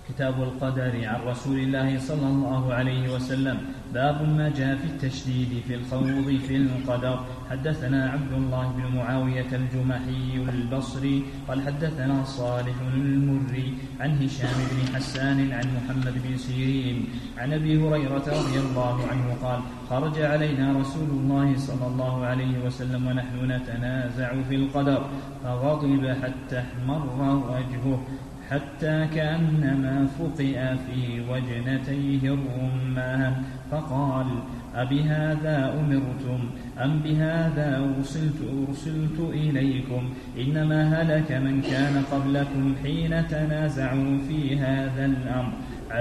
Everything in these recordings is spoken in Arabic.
كتاب القدر عن رسول الله صلى الله عليه وسلم. باب ما جاء في التشديد في الخوض في القدر. حدثنا عبد الله بن معاوية الجمحي البصري قال حدثنا صالح المري عن هشام بن حسان عن محمد بن سيرين عن أبي هريرة رضي الله عنه قال خرج علينا رسول الله صلى الله عليه وسلم ونحن نتنازع في القدر فغضب حتى احمر وجهه حتى كأنما فقئ في وجنتيه الرمان فقال أبهذا أمرتم أم بهذا أرسلت إليكم إنما هلك من كان قبلكم حين تنازعوا في هذا الأمر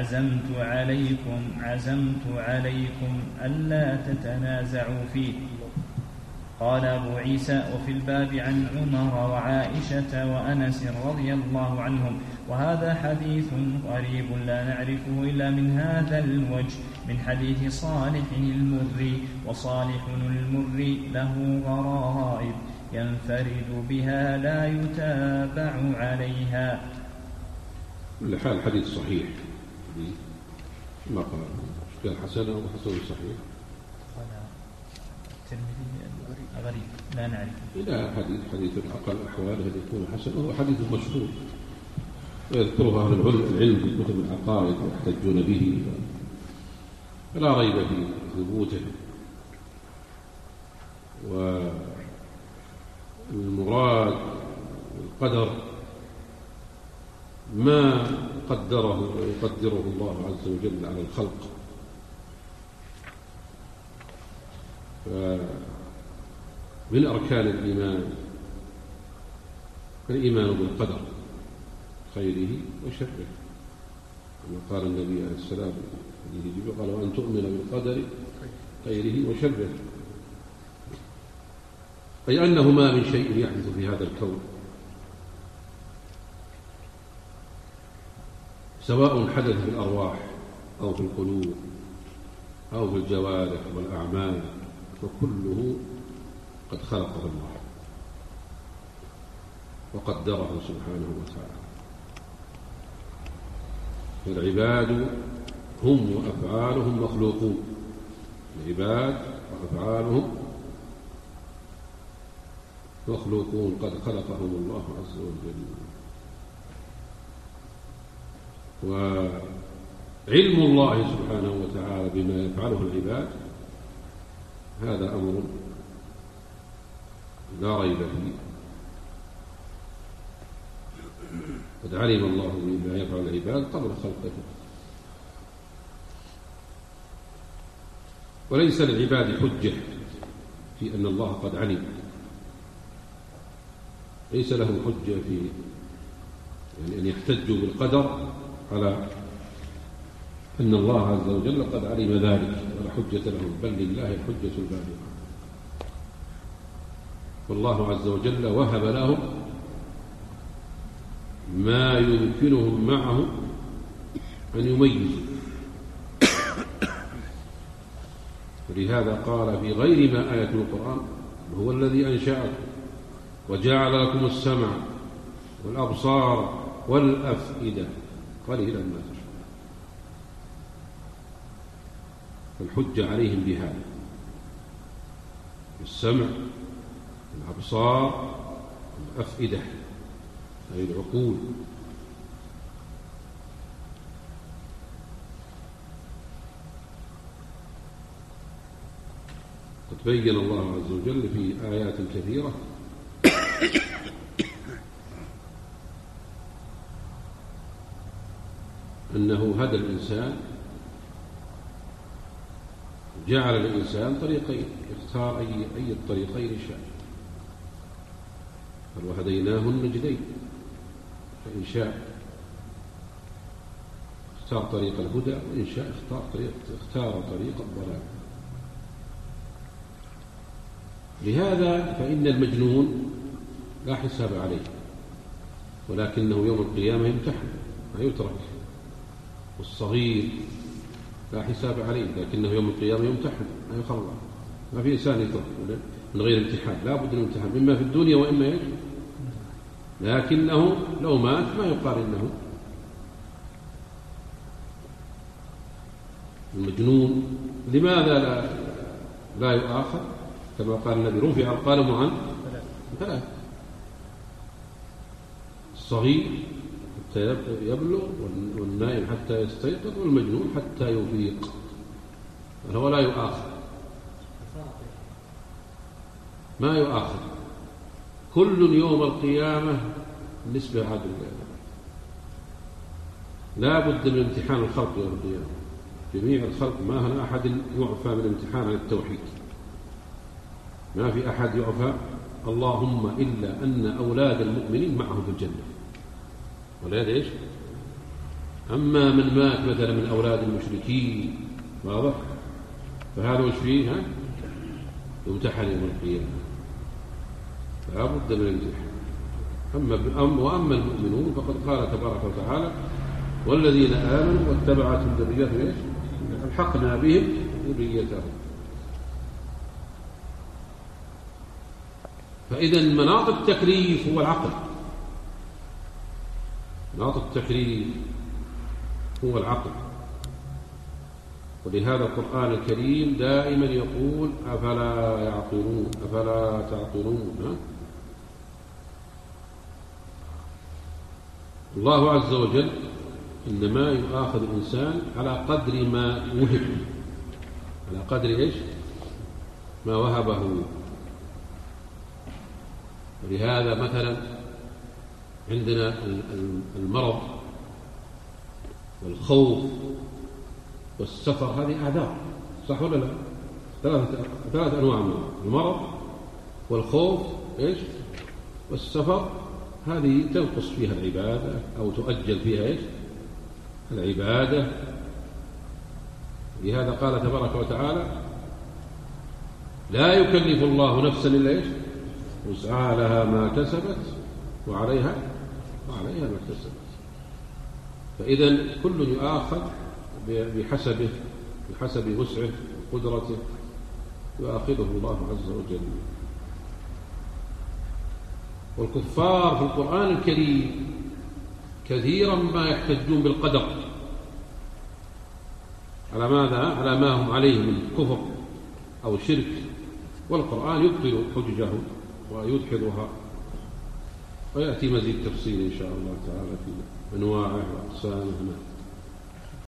عزمت عليكم ألا تتنازعوا فيه. قال أبو عيسى وفي الباب عن عمر وعائشة وأنس رضي الله عنهم وهذا حديث غريب لا نعرفه إلا من هذا الوجه من حديث صالح المري وصالح المري له غرائب ينفرد بها لا يتابع عليها. الحال حديث صحيح ما قال حسن أو حسن صحيح غريب لا نعرف إلى حديث أقل أحواله يكون حسن وهو حديث مشهور ويذكره أهل العلم في كتب العقائد ويحتجون به فلا ريب في ثبوته. والمراد القدر ما قدره ويقدره الله عز وجل على الخلق. من أركان الإيمان بالقدر خيره وشره كما قال النبي عليه السلام قال وأن تؤمن بالقدر خيره وشره أي أنه ما من شيء يحدث في هذا الكون سواء حدث في الأرواح أو في القلوب أو في الجوارح والأعمال فكله قد خلقه الله وقدره سبحانه وتعالى. العباد هم وأفعالهم مخلوقون. العباد وأفعالهم مخلوقون قد خلقهم الله عز وجل. وعلم الله سبحانه وتعالى بما يفعله العباد هذا أمر لا ريب فيه. قد علم الله بما يفعل العباد قبل خلقه وليس للعباد حجة في أن الله قد علم. ليس لهم حجة في أن يحتجوا بالقدر على أن الله عز وجل قد علم ذلك ولا حجة لهم بل لله الحجة البالغة. والله عز وجل وهب لهم ما يمكنهم معه أن يميزوا. ولهذا قال في غير ما آية القرآن هو الذي أنشأكم وجعل لكم السمع والأبصار والأفئدة قليلا ما تشكرون. فالحجة عليهم بهذا السمع الأبصار الأفئدة أي العقول. قد بين الله عز وجل في آيات كثيرة أنه هدى الإنسان جعل الإنسان طريقين يختار أي الطريقين شاء. قال وهديناه النجدين فإن شاء اختار طريق الهدى وإن شاء اختار طريق الضلال. لهذا فإن المجنون لا حساب عليه ولكنه يوم القيامة يمتحن ما يترك. والصغير لا حساب عليه لكنه يوم القيامة يمتحن ما يخلى. ما في إنسان يترك من غير امتحان لا بد من امتحان إما في الدنيا وإما يجب. لكنه لو مات ما يقال إنه المجنون لماذا لا يؤاخذ؟ كما قال النبي رفع القلم عن ثلاث: الصغير حتى يبلغ، والنائم حتى يستيقظ، والمجنون حتى يفيق. هو لا يؤاخذ، ما يؤاخذ. كل يوم القيامة بالنسبة هذا لا بد من امتحان الخلق يوم القيامة. جميع الخلق ما هنا أحد يعفى من امتحان عن التوحيد، ما في أحد يعفى، اللهم إلا أن أولاد المؤمنين معهم في الجنة. أولاد إيش؟ أما من مات مثلا من أولاد المشركين، واضح؟ فهذا وش فيه؟ يمتحن يوم القيامة، لا بد من الامتحان. وأما المؤمنون فقد قال تبارك وتعالى: والذين آمنوا واتبعتهم ذريتهم إيش؟ ألحقنا بهم ذريتهم. فإذا مناط التكليف هو العقل، مناط التكليف هو العقل. ولهذا القرآن الكريم دائما يقول: أفلا يعقلون، أفلا تعقلون. الله عز وجل إنما يؤاخذ الإنسان على قدر ما وهب، على قدر إيش؟ ما وهبه. ولهذا مثلا عندنا المرض والخوف والسفر، هذه أعذار، صح ولا لا؟ ثلاث أنواع من المرض والخوف إيش؟ والسفر. هذه تنقص فيها العبادة أو تؤجل فيها إيش؟ العبادة. لهذا قال تبارك وتعالى: لا يكلف الله نفسا إلا إيش؟ وسعها لها ما كسبت وعليها ما اكتسبت. فإذا كل يؤاخذ بحسب وسعه وقدرته، يؤاخذه الله عز وجل. والكفار في القرآن الكريم كثيرا ما يحتجون بالقدر على ماذا؟ على ما هم عليه من كفر أو شرك، والقرآن يبطل حججهم ويدحضها. ويأتي مزيد تفصيل إن شاء الله تعالى في أنواعه وأقسامه.